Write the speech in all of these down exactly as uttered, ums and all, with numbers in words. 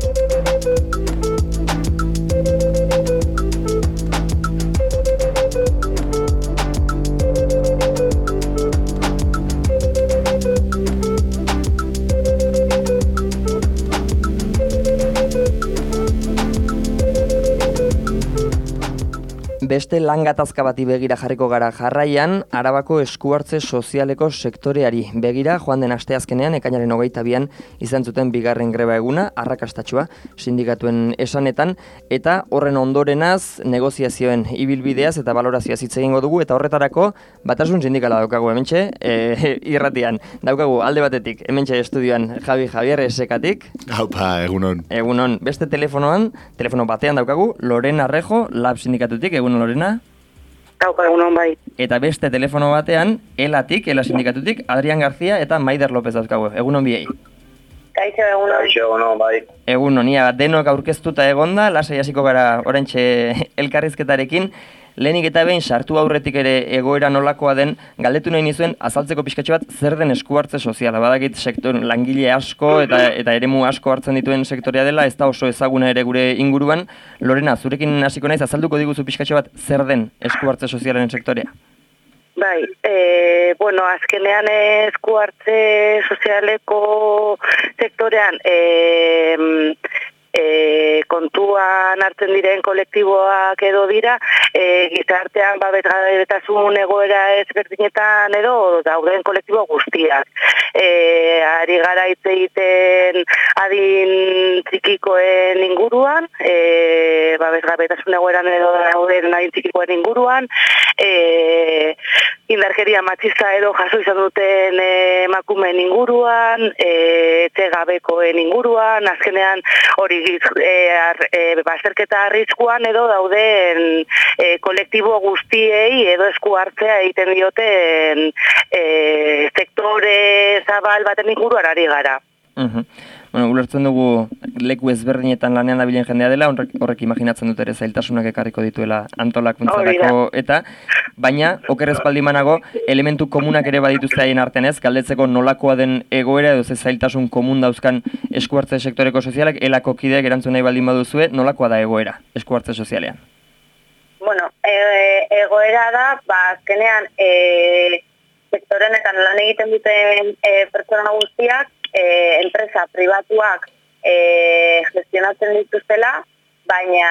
Beste lan gatazka bati begira jarriko gara jarraian, Arabako eskuhartze sozialeko sektoreari begira joan den asteazkenean ekainaren hogeita bian izan zuten bigarren greba eguna, arrakastatsua sindikatuen esanetan, eta horren ondorenaz negoziazioen ibilbideaz eta balorazioaz hitz egingo dugu, eta horretarako batasun sindikala daukagu hementxe, e, irratian. Daukagu alde batetik, hementxe estudioan Javi Javier esekatik. Haupa, egunon. Egunon, beste telefonoan, telefono batean daukagu, Lorena Rejo, Lab sindikatutik, egunon Lorena. Haupa, egunon bai. Eta beste telefono batean, Elatik, Ela sindikatutik, Adrian García eta Maider López daukagu, egunon biei. Kaixo, egunon. Kaixo, egunon bai. Egunon, ia, denok aurkeztuta egonda, lasai hasiko gara oraintxe elkarrizketarekin. Lehenik eta behin sartu aurretik ere egoera nolakoa den, galdetu nahi nizuen azaltzeko pixkatxo bat zer den eskuhartze soziala. Badakit sektor langile asko eta eta eremu asko hartzen dituen sektorea dela, ez da oso ezaguna ere gure inguruan. Lorena, zurekin hasiko naiz, azalduko diguzu pixkatxo bat zer den eskuhartze sozialaren sektorea? Bai, e, bueno, azkenean eskuhartze sozialeko sektorean e, E, kontuan hartzen diren kolektiboak edo dira, e, gizartean babesgabetasun egoera ezberdinetan edo dauden kolektibo guztiak. E, ari gara hitz egiten adin txikikoen inguruan, e, babesgabetasun egoeran edo dauden adin txikikoen inguruan, e, indarkeria matxista edo jaso izan duten emakumeen inguruan, e, etxegabekoen inguruan, azkenean hori E, e, bazterketa arriskuan edo dauden e, kolektibo guztiei edo esku hartzea egiten dioten e, sektore zabal baten inguruan ari gara. Uh-huh. Bueno, ulertzen dugu leku ezberdinetan lanean dabilen jendea dela, horrek, horrek imaginatzen dut ere zailtasunak ekarriko dituela antolakuntzarako eta, baina, oker espaldimanago, elementu komunak ere badituzte haien artean ez, galdetzeko nolakoa den egoera edo ze zailtasun komun dauzkan eskuhartze sektoreko sozialak, elako kideak erantzun nahi baldin baduzue, nolakoa da egoera eskuhartze sozialean? Bueno, e, egoera da, ba, azkenean, e, sektorenetan lan egiten duten e, pertsona guztiak, E, enpresa pribatuak e, gestionatzen dituztela, baina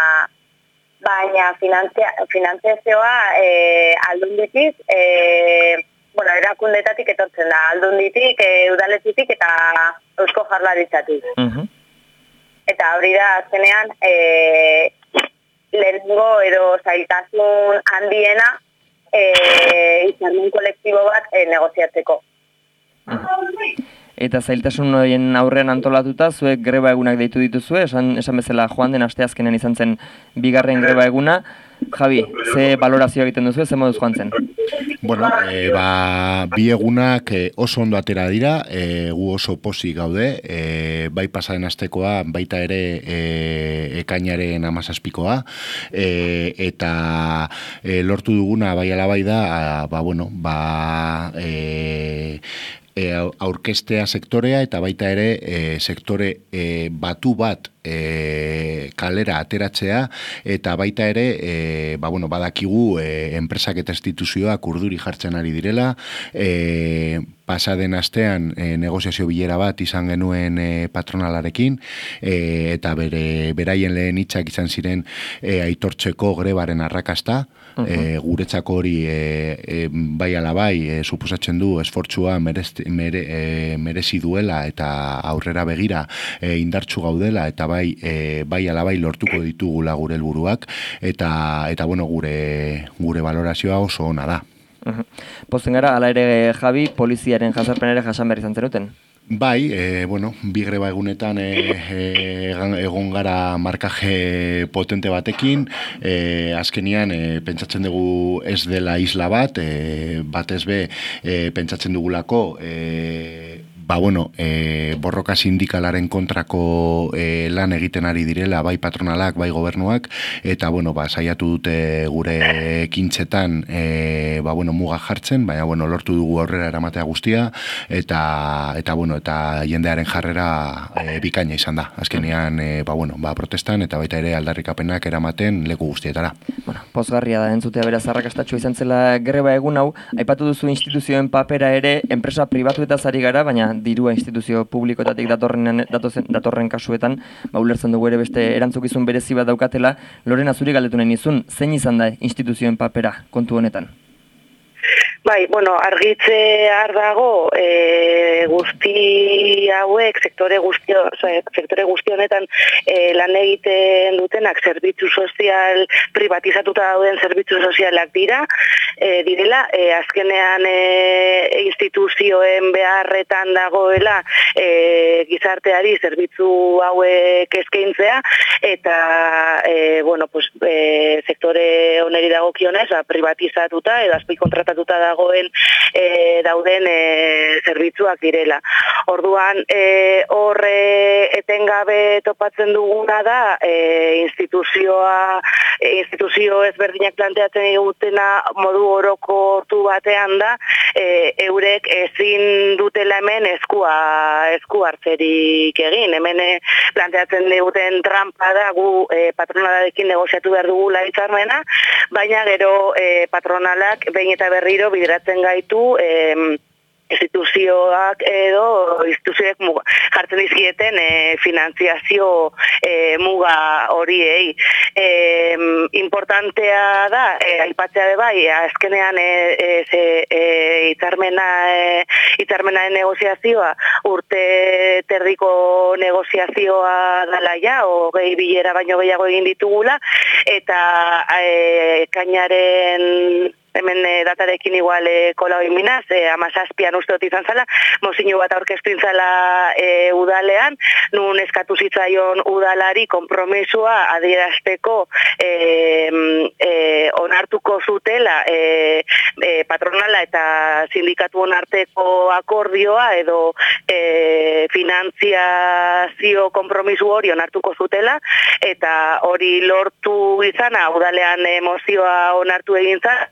baina finantzia, finanziazioa e, aldunditik, e, bueno, erakundetatik etortzen da, aldunditik, e, udaletitik eta Eusko Jaurlaritzatik. Uh-huh. Eta hori da, azkenean, e, lehenengo edo zailtasun handiena e, izarmen kolektibo bat e, negoziatzeko. Uh-huh. Eta zailtasun horien aurrean antolatuta, zuek greba egunak deitu dituzue, esan, esan bezala joan den asteazkenen izan zen bigarren greba eguna. Javi, ze balorazio egiten duzu, ze moduz joan zen? Bueno, e, ba, bi egunak e, oso ondo atera dira, e, gu oso pozik gaude, e, bai pasaren astekoa, baita ere e, ekainaren amazazpikoa, e, eta e, lortu duguna bai alabai da, a, ba, bueno, ba, e, E, aurkestea sektorea eta baita ere e, sektore e, batu bat e, kalera ateratzea eta baita ere e, ba, bueno, badakigu e, enpresak eta instituzioak urduri jartzen ari direla, e, pasaden astean e, negoziazio bilera bat izan genuen e, patronalarekin e, eta bere beraien lehen hitzak izan ziren e, aitortzeko grebaren arrakasta. Uh-huh. E, guretzako hori e, e, bai ala bai e, suposatzen du esfortzua merez, mere, e, merezi duela eta aurrera begira e, indartsu gaudela eta bai e, bai ala bai lortuko ditugula gure helburuak eta eta bueno gure gure valorazioa oso ona da. Uh-huh. Posten gara, ala ere Javi, poliziaren jazarpen ere jasan behar izan zenuten? Bai, e, bueno, bi greba egunetan e, e, egon gara markaje potente batekin, e, azkenian e, pentsatzen dugu ez dela isla bat, e, batez be e, pentsatzen dugulako e, ba, bueno, e, borroka sindikalaren kontrako e, lan egiten ari direla, bai patronalak, bai gobernuak, eta, bueno, ba, saiatu dute gure ekintzetan, e, ba, bueno, muga jartzen, baina, bueno, lortu dugu aurrera eramatea guztia, eta, eta bueno, eta jendearen jarrera e, bikaina izan da. Azkenean, e, ba, bueno, ba, protestan, eta baita ere aldarrikapenak eramaten leku guztietara. Bueno, pozgarria da entzutea beraz arrakastatxo izan zela greba egun hau, aipatu duzu instituzioen papera ere, enpresa pribatuetaz ari gara, baina dirua instituzio publikoetatik datorren, datozen, datorren kasuetan, ba, ulertzen dugu ere beste erantzukizun berezi bat daukatela. Lorena, zuri galdetu nahi nizun, zein izan da instituzioen papera kontu honetan? Bai, bueno, argitzear dago e, guzti hauek, sektore guzti, sektore guzti honetan e, lan egiten dutenak zerbitzu sozial privatizatuta dauden zerbitzu sozialak dira, e, direla, e, azkenean e, instituzioen beharretan dagoela e, gizarteari zerbitzu hauek eskaintzea, eta e, bueno, pues, e, sektore honeri dagokionez, ba, privatizatuta edo azpikontratatuta da dagoen e, dauden e, zerbitzuak direla. Orduan, e, horre etengabe topatzen duguna da e, instituzioa, e, instituzio ezberdinak planteatzen egutena modu orokortu batean da, e, eurek ezin dutela hemen eskua, esku hartzerik egin. Hemen e, planteatzen eguten trampa da gu e, patronalarekin negoziatu behar dugula hitzarmena, baina gero e, patronalak behin eta berriro bideratzen gaitu eh, instituzioak edo instituzioek muga, jartzen dizkieten e, finantziazio e, muga horiei. E, importantea da, e, aipatzea be bai, azkenean e, e, e, hitzarmena e, hitzarmenaren negoziazioa urte terdiko negoziazioa dela ja, hogei bilera baino gehiago egin ditugula, eta e, kainaren hemen e, datarekin igual e, kola oiminaz, e, amazazpian uste dut izan zala, mozinu bat aurkeztu intzala e, udalean, nun eskatu zitzaion udalari konpromisua adierazteko e, e, onartuko zutela e, e, patronala eta sindikatu onarteko akordioa edo e, finantziazio konpromisu hori onartuko zutela, eta hori lortu izana udalean emozioa onartu egin zan,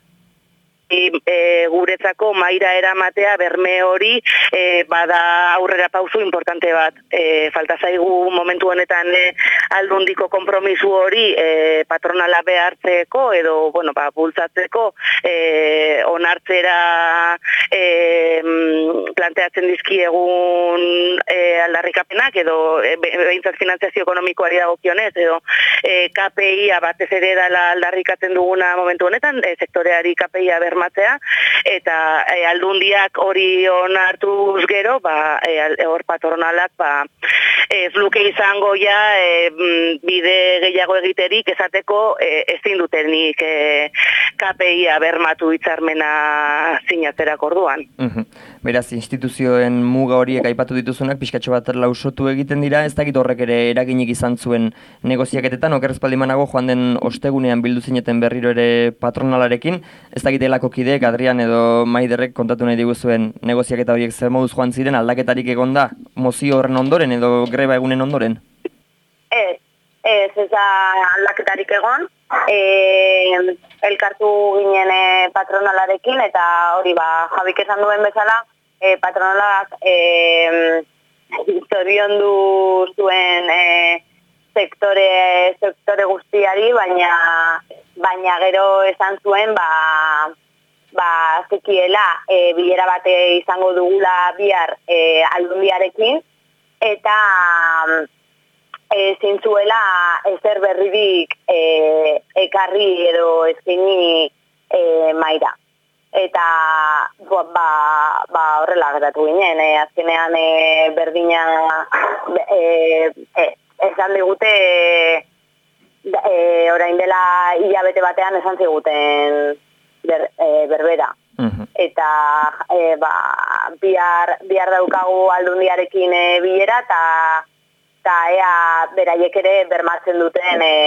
E, guretzako maira eramatea berme hori e, bada aurrera pausu importante bat. E, falta zaigu momentu honetan e, aldundiko konpromisu hori e, patronala behartzeko edo bueno, ba, bultzatzeko e, onartzera e, planteatzen dizkiegun e, aldarrikapenak edo e, behintzat finantziazio ekonomikoari dagokionez edo e, K P I-a batez ere dela aldarrikatzen duguna momentu honetan, e, sektoreari K P I-a bermatzea, eta e, aldundiak hori onartuz gero, ba, e, hor patronalak ba, ez luke izango ja e, bide gehiago egiterik esateko e, ezin dutenik e, K P I-a bermatu hitzarmena sinatzerak orduan. Uh-huh. Beraz, instituzioen muga horiek aipatu dituzunak pixkatxo bat lausotu egiten dira, ez dakit horrek ere eraginik izan zuen negoziaketetan, okerrezpaldimanago joan den ostegunean bildu zineten berriro ere patronalarekin, ez dakit elako kideek, Adrian edo Maiderrek kontatu nahi diguzuen negoziaketa horiek zer moduz joan ziren, aldaketarik egon da, mozio horren ondoren edo greba egunen ondoren? Ez, ez, ez da aldaketarik egon, e, elkartu ginen e, patronalarekin, eta hori ba, Jabik esan duen bezala, e, patronalak e, zorion du zuen e, sektore, sektore guztiari, baina, baina gero esan zuen, ba, ba, zekiela, e, bilera bate izango dugula bihar e, aldundiarekin, eta e, zintzuela ezer berririk e, ekarri edo eskaini e, maira. Eta ba, ba, horrela gertatu ginen, e, azkenean e, berdina e, e, esan digute e, e, orain dela hilabete batean esan ziguten ber, e, berbera. Uh-huh. Eta e, ba, bihar, bihar daukagu aldundiarekin e, bilera eta eta ea beraiek ere bermatzen duten e,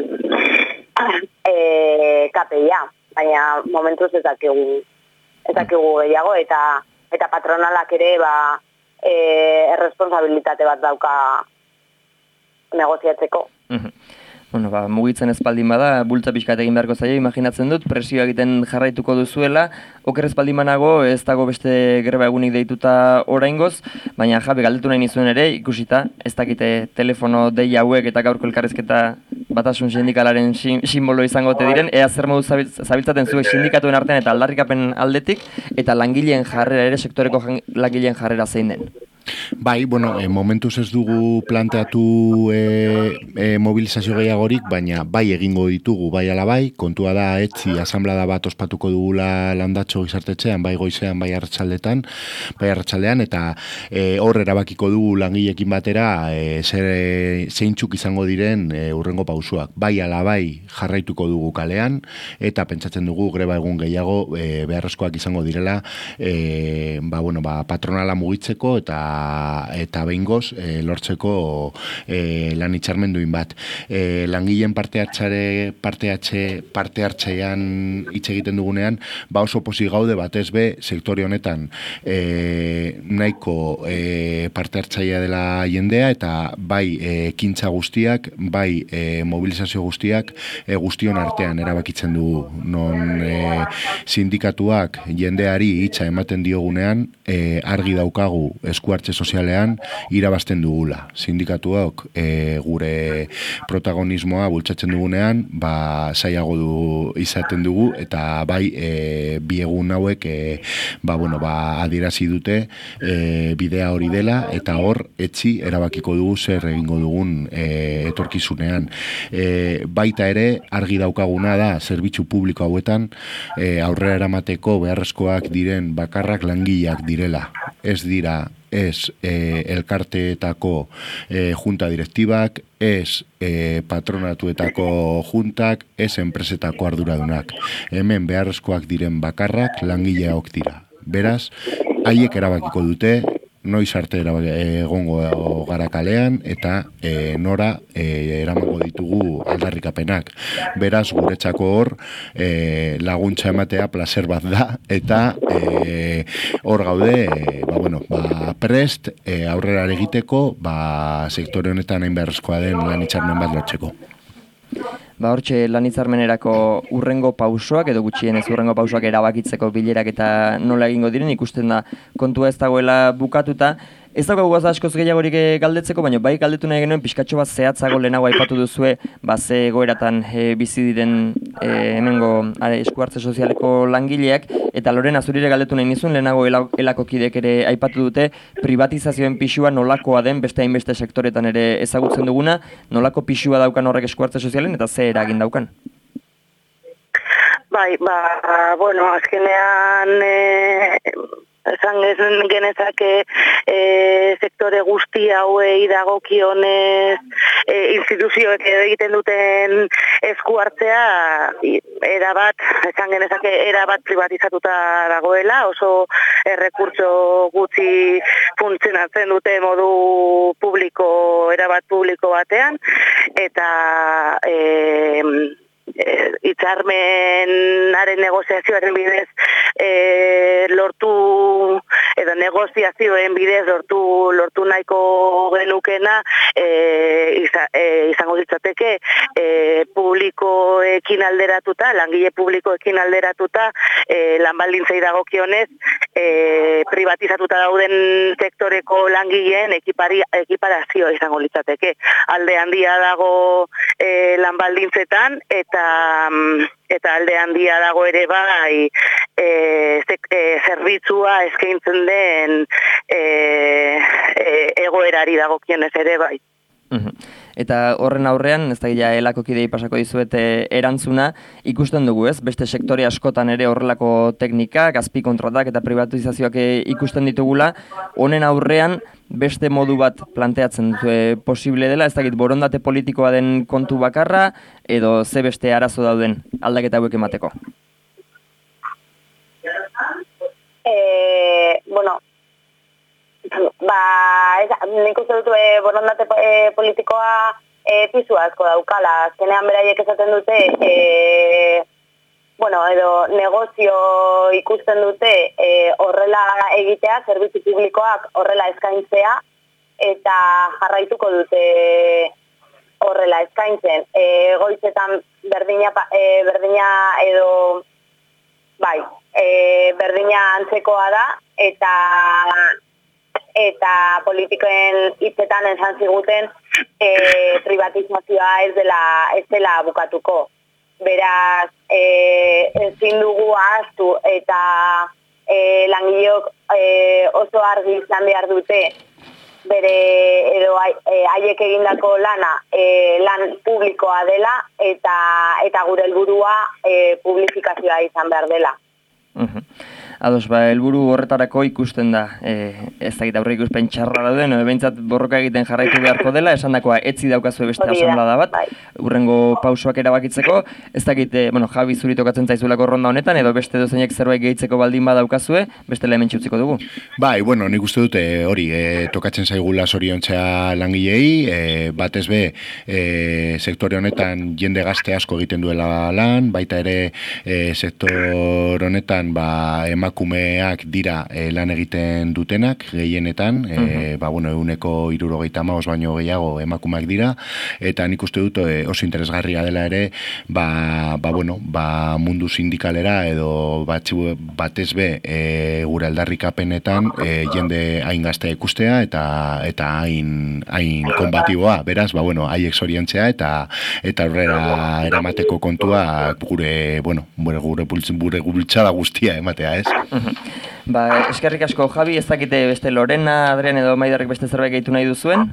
e, K P I-a. Baina momentuz ez dakigu, ez dakigu gehiago, eta eta patronalak ere ba, e, erresponsabilitate bat dauka negoziatzeko. Bueno, ba, mugitzen espaldin bada, bultza pixkat egin beharko zaio, imaginatzen dut, presioa egiten jarraituko duzuela, oker espaldin banago, ez dago beste greba egunik deituta oraingoz, baina jabe galdetu nahi nizuen ere, ikusita, ez dakite telefono dei hauek eta gaurko elkarrezketa Batasun sindikalaren simbolo izango ote diren, ea zer modu zabiltzaten zuek sindikatuen artean eta aldarrikapen aldetik, eta langileen jarrera ere, sektoreko langileen jarrera zein den. Bai, bueno, e, momentuz ez dugu planteatu e, e, mobilizazio gehiagorik, baina bai egingo ditugu, bai ala bai, kontua da etzi asanblada bat ospatuko dugula Landatxo gizartetxean, bai goizean, bai arratsaldetan, bai arratsaldean, eta e, hor erabakiko dugu langileekin batera e, zer e, zeintzuk izango diren e, urrengo pausuak. Bai ala bai jarraituko dugu kalean, eta pentsatzen dugu greba egun gehiago e, beharrezkoak izango direla e, ba, bueno, ba, patronala mugitzeko eta eta behingoz e, lortzeko e, lan hitzarmenduin bat. E, langileen parte hartzare parte hartze parte hartzean hitz egiten dugunean, ba oso posi gaude batez be sektore honetan e, nahiko e, parte hartzailea dela jendea eta bai e, ekintza guztiak, bai e, mobilizazio guztiak e, guztion artean erabakitzen dugu. Non e, sindikatuak jendeari hitza ematen diogunean e, argi daukagu eskuartze sozialean irabazten dugula. Sindikatuak e, gure protagonismoa bultzatzen dugunean, ba saiago du izaten dugu eta bai e, bi egun hauek e, ba bueno, ba adierazi dute e, bidea hori dela eta hor etzi erabakiko dugu zer egingo dugun e, etorkizunean. E, baita ere argi daukaguna da zerbitzu publiko hauetan e, aurrera eramateko beharrezkoak diren bakarrak langileak direla. Ez dira ez e, elkarteetako e, junta direktibak, ez e, patronatuetako juntak, ez enpresetako arduradunak. Hemen beharrezkoak diren bakarrak langileak dira. Beraz, haiek erabakiko dute, noiz arte egongo gara kalean eta e, nora e, eramango ditugu aldarrikapenak. Beraz, guretzako hor e, laguntza ematea placer bat da eta e, hor gaude e, ba, bueno, ba, prest e, aurrera egiteko ba, sektore honetan hain beharrezkoa den lan hitzarmen bat lortzeko. Ba hortxe lan hitzarmenerako urrengo pausoak edo gutxienez urrengo pausoak erabakitzeko bilerak eta nola egingo diren ikusten da kontua ez dagoela bukatuta. Ez dago guaz askoz gehiagorik galdetzeko, baina bai galdetu nahi genuen pixkatxo bat zehatzago lehenago aipatu duzue, ba ze egoeratan e, bizi diren e, hemengo eskuartze sozialeko langileak, eta Lorena zurire galdetu nahi nizun, lehenago elako kidek ere aipatu dute, privatizazioen pisua nolakoa den beste hainbeste sektoretan ere ezagutzen duguna, nolako pisua daukan horrek eskuartze sozialen eta ze eragin daukan? Bai, ba, bueno, azkenean e, esan genezake e, sektore guzti hauei dagokionez e, instituzioek egiten duten esku hartzea erabat, esan genezake erabat privatizatuta dagoela, oso errekurtso gutxi funtzionatzen dute modu publiko, erabat publiko batean, eta e, hitzarmenaren negoziazioaren bidez e, lortu edo negoziazioen bidez lortu lortu nahiko genukena e, iza, e, izango ditzateke e, publikoekin alderatuta, langile publikoekin alderatuta e, lanbaldintzei dagokionez e, privatizatuta dauden sektoreko langileen ekipari, ekiparazio izango litzateke. Alde handia dago e, lanbaldintzetan eta eta alde handia dago ere bai e, e, zerbitzua eskaintzen den e, e, egoerari dagokionez ere bai. Eta horren aurrean, ez da gila elako kidei pasako dizuete erantzuna, ikusten dugu ez, beste sektore askotan ere horrelako teknikak, azpikontratak eta privatizazioak ikusten ditugula, honen aurrean beste modu bat planteatzen dute posible dela, ez dakit borondate politikoa den kontu bakarra, edo ze beste arazo dauden aldaketa hauek emateko? Eh, bueno, ba, nik uste dut e, borondate e, politikoa e, pisu asko daukala. Azkenean beraiek esaten dute e, bueno, edo negozio ikusten dute e, horrela egitea, zerbitzu publikoak horrela eskaintzea, eta jarraituko dute horrela eskaintzen. E, goizetan berdina, e, berdina edo, bai, e, berdina antzekoa da, eta eta politikoen hitzetan esan ziguten e, privatizazioa ez dela, ez dela bukatuko. Beraz, e, ezin dugu ahaztu eta e, langileok e, oso argi izan behar dute bere edo haiek e, egindako lana e, lan publikoa dela eta eta gure helburua e, publifikazioa izan behar dela. Uh-huh. Ados, ba, helburu horretarako ikusten da, e, ez dakit aurre ikuspen txarra dauden, edo behintzat borroka egiten jarraitu beharko dela, esandakoa etzi daukazue beste asamblada bat, hurrengo pausoak erabakitzeko, ez dakit, e, bueno, Javi zuri tokatzen zaizulako ronda honetan, edo beste dozeinek zerbait gehitzeko baldin badaukazue, beste hemen txutziko dugu. Bai, bueno, nik uste dute hori, e, tokatzen zaigula zoriontzea langilei, e, batez be, e, sektore honetan jende gazte asko egiten duela lan, baita ere e, sektor honetan, ba, emakumeak dira e, lan egiten dutenak, gehienetan, e, uh-huh. ba, bueno, eguneko hirurogeita hamabost baino gehiago emakumeak dira, eta nik uste dut e, oso interesgarria dela ere, ba, ba, bueno, ba, mundu sindikalera edo batzu, batez be e, gure aldarrikapenetan e, jende hain gaztea ikustea eta eta hain, hain konbatiboa, beraz, ba, bueno, haiek zoriontzea eta eta aurrera eramateko kontua gure, bueno, gure, gure, gure bultzada guztia ematea, ez? Ba, eskerrik asko, Javi, ez dakite beste Lorena, Adrian edo Maiderrek beste zerbait gehitu nahi duzuen?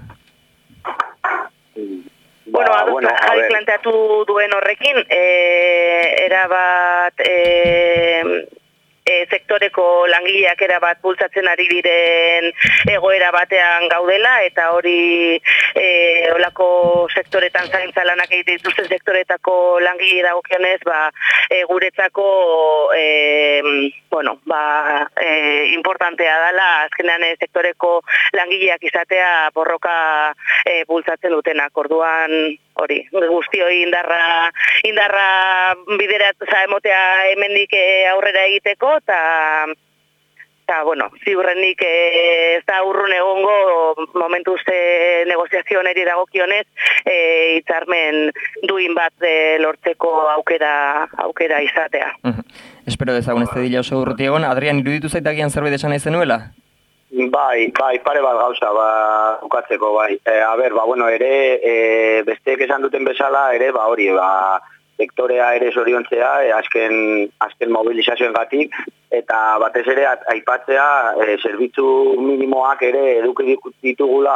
Bueno, ba, bueno, Javi planteatu duen horrekin, e, erabat e, e, sektoreko langileak erabat bultzatzen ari diren egoera batean gaudela, eta hori e, olako sektoretan zaintza lanak egiten dituzten sektoretako langile dagokionez, ba, e, guretzako e, bueno, ba, e, importantea dela azkenean e, sektoreko langileak izatea borroka e, bultzatzen dutenak. Orduan hori, guztioi indarra indarra bideratuza emotea hemendik aurrera egiteko, eta eta bueno, ziurrenik e, ez da urrun egongo momentuz e, negoziazioneri dagokionez e, hitzarmen duin bat e, lortzeko aukera aukera izatea. Uh-huh. Espero dezagun ez dela oso urruti egon. Adrian, iruditu zaitagian zerbait esan nahi zenuela? Bai, bai, pare bat gauza, ba, bukatzeko, bai. E, a ber, ba, bueno, ere, e, besteek esan duten bezala, ere, ba, hori, ba, sektorea ere zoriontzea, e, azken, azken mobilizazioen gatik, eta batez ere, aipatzea, e, zerbitzu minimoak ere eduki ditugula,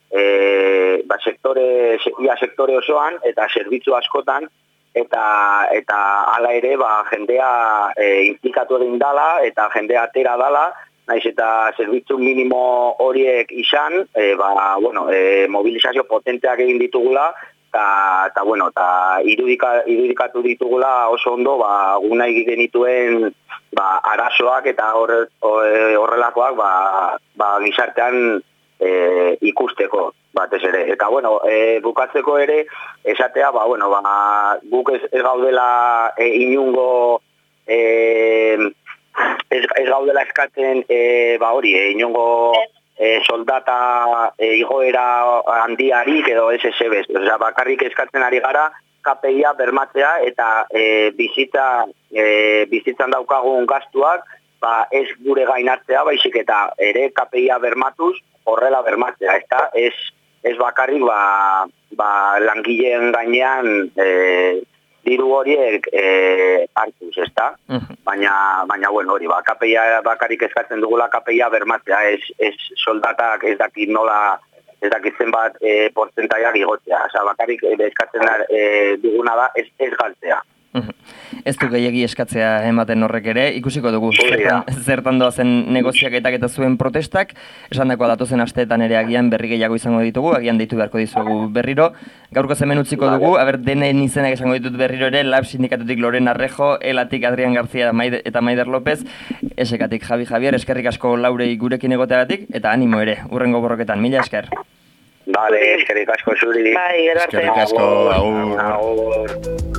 e, ba, sektore, ia sektore osoan, eta zerbitzu askotan, eta eta hala ere, ba, jendea e, implikatu egin dala, eta jendea atera dala, naiz eta zerbitzu minimo horiek izan, e, ba, bueno, e, mobilizazio potenteak egin ditugula, eta, bueno, eta irudika, irudikatu ditugula oso ondo, ba, guna egiten dituen ba, arazoak eta horre, horrelakoak ba, ba, gizartean e, ikusteko batez ere. Eta, bueno, e, bukatzeko ere, esatea, ba, bueno, ba, guk ez, ez gaudela e, inungo e, Ez, ez gaudela eskatzen e, ba hori, e, inongo e, soldata e, igoera handiarik edo ez ez ebez. Osea, bakarrik eskatzen ari gara K P I-a bermatzea eta e, bizitza, e, bizitzan daukagun gastuak ba, ez gure gainatzea, baizik eta ere K P I-a bermatuz horrela bermatzea. Eta ez, ez bakarrik ba, ba, langileen gainean e, diru horiek eh, hartuz, ezta? Uh-huh. Baina, baina, bueno, hori, ba, K P I-a bakarrik eskatzen dugula K P I-a bermatzea, ez, ez soldatak ez dakit nola, ez dakit zenbat eh, portzentaiak igotzea. Osa, bakarrik eskatzen eh, duguna da, ez, ez galtzea. Uh-huh. Ez du gehiagi eskatzea ematen horrek ere, ikusiko dugu zertan, zertan doazen negoziaketak eta zuen protestak, esan dakoa datozen asteetan ere agian berri gehiago izango ditugu, agian deitu beharko dizuegu berriro. Gaurko hemen utziko dugu, aber denen izenak esango ditut berriro ere, Lab Sindikatutik Lorena Arrejo, Elatik Adrian García eta Maider López, Esekatik Javi Javier, eskerrik asko Laurei gurekin egoteagatik, eta animo ere, hurrengo borroketan, mila esker. Vale, eskerrik asko zuri. Bai, eskerrik asko, agur. Agur.